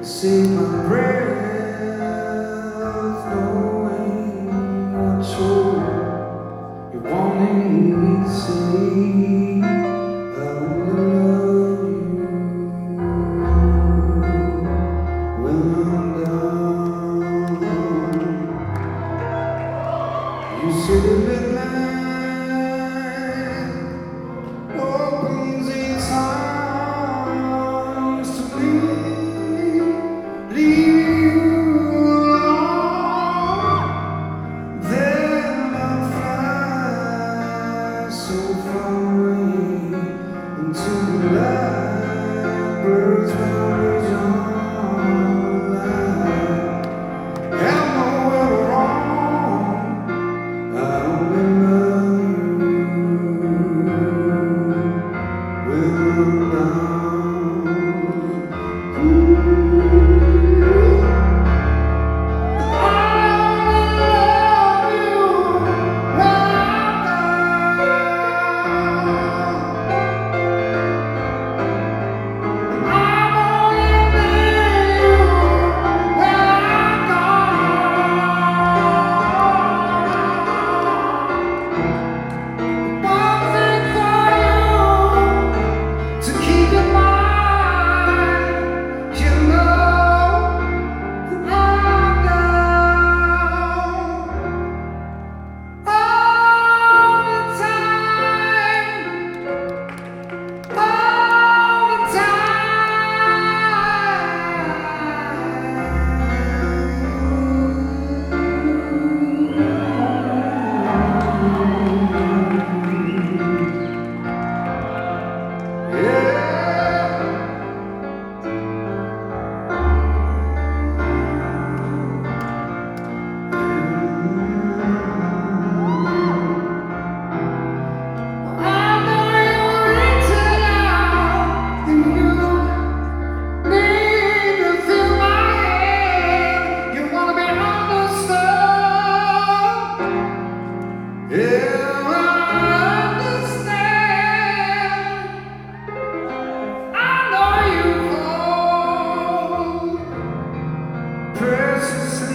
Save my breath, knowing what you're wanting me to say. I only love you when I'm down. You say the midnight opens its arms to me. Leave you alone, then I'll fly so far away into the light. Birds will raise on light. I'm nowhere wrong. I only love you when I'm down. Precious